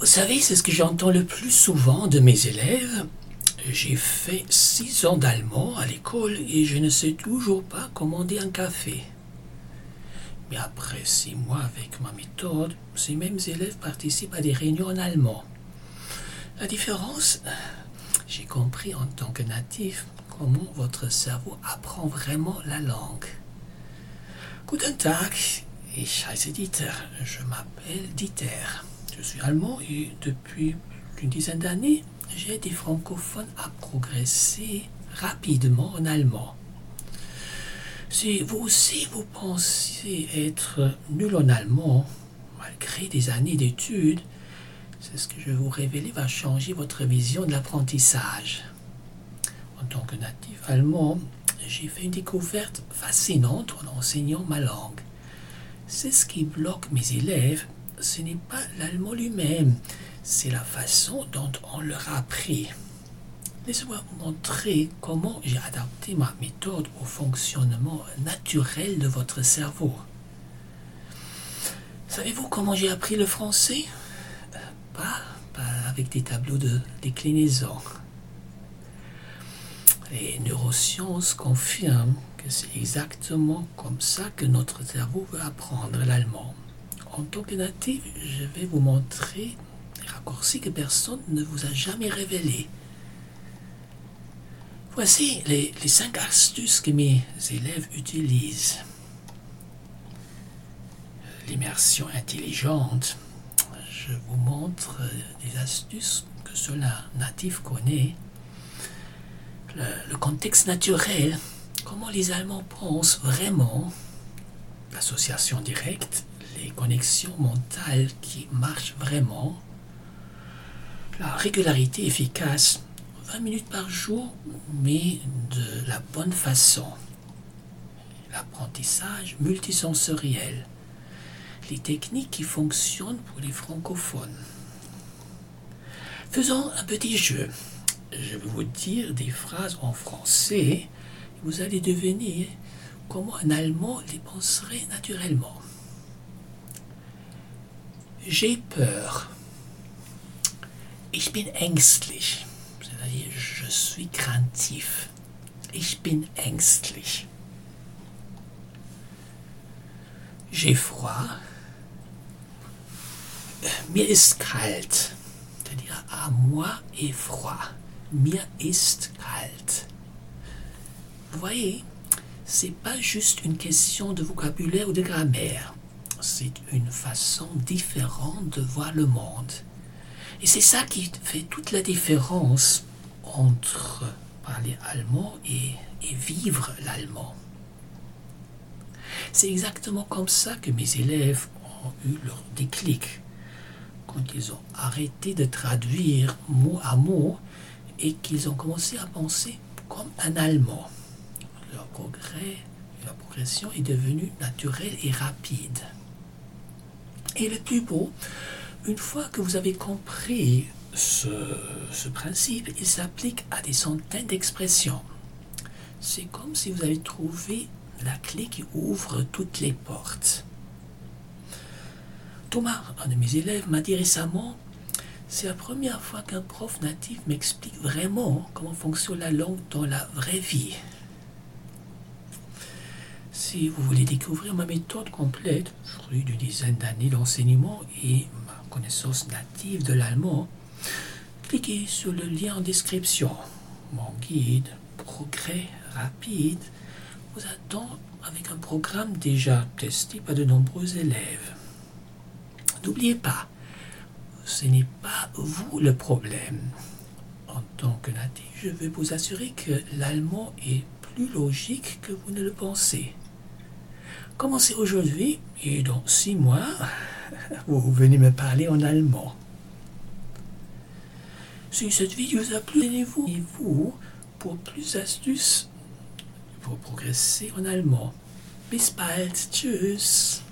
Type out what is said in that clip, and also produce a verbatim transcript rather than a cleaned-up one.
savez, c'est ce que j'entends le plus souvent de mes élèves. J'ai fait six ans d'allemand à l'école et je ne sais toujours pas commander un café. Mais après six mois avec ma méthode, ces mêmes élèves participent à des réunions en allemand. La différence, j'ai compris en tant que natif comment votre cerveau apprend vraiment la langue. Guten Tag, ich heiße Dieter. Je m'appelle Dieter. Je suis allemand et depuis une dizaine d'années, j'ai aidé francophones à progresser rapidement en allemand. Si vous aussi vous pensez être nul en allemand, malgré des années d'études, c'est ce que je vais vous révéler va changer votre vision de l'apprentissage. En tant que natif allemand, j'ai fait une découverte fascinante en enseignant ma langue. C'est ce qui bloque mes élèves, ce n'est pas l'allemand lui-même, c'est la façon dont on leur a appris. Laissez-moi vous montrer comment j'ai adapté ma méthode au fonctionnement naturel de votre cerveau. Savez-vous comment j'ai appris le français? Pas, pas avec des tableaux de déclinaison. Les neurosciences confirment que c'est exactement comme ça que notre cerveau veut apprendre l'allemand. En tant que natif, je vais vous montrer des raccourcis que personne ne vous a jamais révélés. Voici les, les cinq astuces que mes élèves utilisent. L'immersion intelligente. Je vous montre des astuces que seul un natif connaît. Le, le contexte naturel. Comment les Allemands pensent vraiment. L'association directe. Les connexions mentales qui marchent vraiment. La régularité efficace. vingt minutes par jour, mais de la bonne façon. L'apprentissage multisensoriel. Les techniques qui fonctionnent pour les francophones. Faisons un petit jeu. Je vais vous dire des phrases en français. Vous allez deviner comment un Allemand les penserait naturellement. J'ai peur. Ich bin ängstlich. C'est-à-dire, je suis craintif. Ich bin ängstlich. J'ai froid. Mir ist kalt. C'est-à-dire, à moi est froid. Mir ist kalt. Vous voyez, c'est pas juste une question de vocabulaire ou de grammaire. C'est une façon différente de voir le monde. Et c'est ça qui fait toute la différence entre parler allemand et, et vivre l'allemand. C'est exactement comme ça que mes élèves ont eu leur déclic, quand ils ont arrêté de traduire mot à mot et qu'ils ont commencé à penser comme un Allemand. Leur progrès, leur progression est devenue naturelle et rapide. Et le plus beau, une fois que vous avez compris ce, ce principe, il s'applique à des centaines d'expressions. C'est comme si vous avez trouvé la clé qui ouvre toutes les portes. Thomas, un de mes élèves, m'a dit récemment, c'est la première fois qu'un prof natif m'explique vraiment comment fonctionne la langue dans la vraie vie. Si vous voulez découvrir ma méthode complète, fruit d'une dizaine d'années d'enseignement et ma connaissance native de l'allemand, cliquez sur le lien en description. Mon guide, progrès rapide, vous attend avec un programme déjà testé par de nombreux élèves. N'oubliez pas, ce n'est pas vous le problème. En tant que natif, je veux vous assurer que l'allemand est plus logique que vous ne le pensez. Commencez aujourd'hui et dans six mois, vous venez me parler en allemand. Si cette vidéo vous a plu, abonnez-vous et vous pour plus d'astuces pour progresser en allemand. Bis bald, tschüss.